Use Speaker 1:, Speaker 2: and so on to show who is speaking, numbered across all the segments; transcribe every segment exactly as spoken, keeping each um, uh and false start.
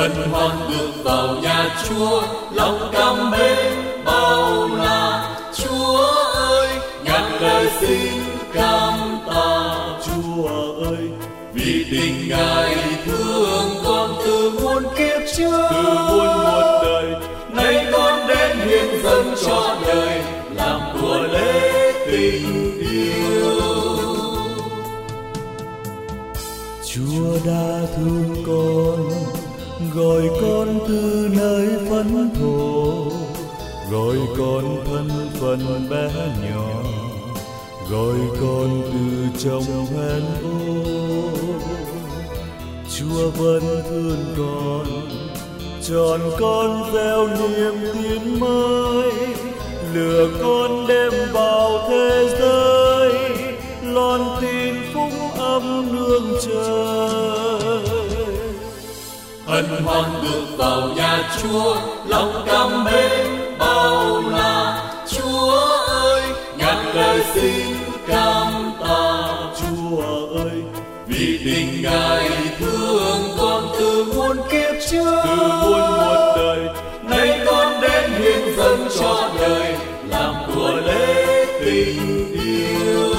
Speaker 1: hân hoan bước vào nhà Chúa, lòng cảm mến bao la. Chúa ơi, ngàn lời xin cảm tạ. Chúa ơi, vì tình Ngài thương con từ muôn kiếp trước, từ muôn muôn đời, nay con đến hiến dâng cho đời, làm của lễ tình yêu.
Speaker 2: Chúa đã thương con, gọi con từ nơi phấn thổ, gọi con thân phận bé nhỏ, gọi con từ trong hèn ô. Chúa vẫn thương con, chọn con gieo niềm tin mới, lừa con đem vào thế giới, loan tin phúc âm nương trời.
Speaker 1: Hân hoan bước vào nhà Chúa, lòng cảm mến bao la. Chúa ơi, ngàn lời xin cảm tạ.
Speaker 2: Chúa ơi,
Speaker 1: vì tình Ngài thương con từ muôn kiếp trước,
Speaker 2: từ muôn muôn đời,
Speaker 1: nay con đến hiến dâng cho đời, làm của lễ tình yêu.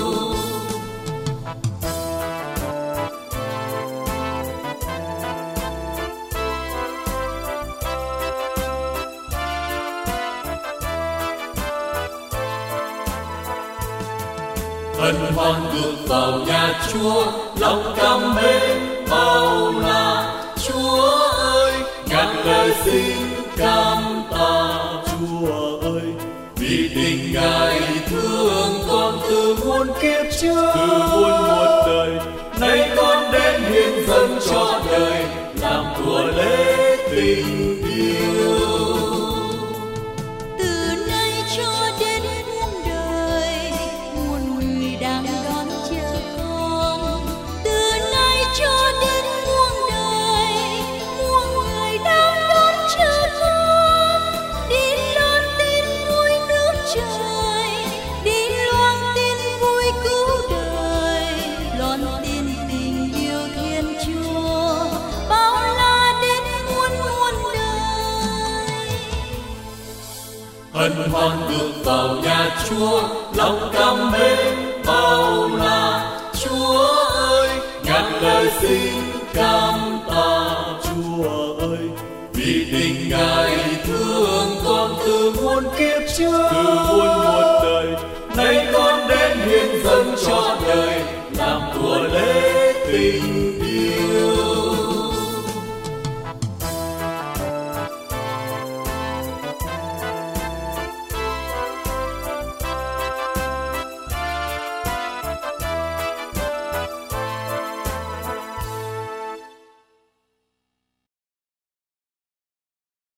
Speaker 1: Hân hoan bước vào nhà Chúa, lòng cảm mến bao la. Chúa ơi, ngàn lời xin cảm tạ.
Speaker 2: Chúa ơi,
Speaker 1: vì tình Ngài thương con từ muôn kiếp trước,
Speaker 2: từ muôn muôn đời,
Speaker 1: nay con đến hiến dâng cho đời, làm của lễ tình yêu. Hân hoan bước vào nhà Chúa, lòng cảm mến bao la. Chúa ơi, ngàn lời xin cảm tạ.
Speaker 2: Chúa ơi,
Speaker 1: vì tình Ngài thương con từ muôn kiếp trước,
Speaker 2: từ muôn muôn đời,
Speaker 1: nay con đến hiến dâng cho đời, làm của lễ tình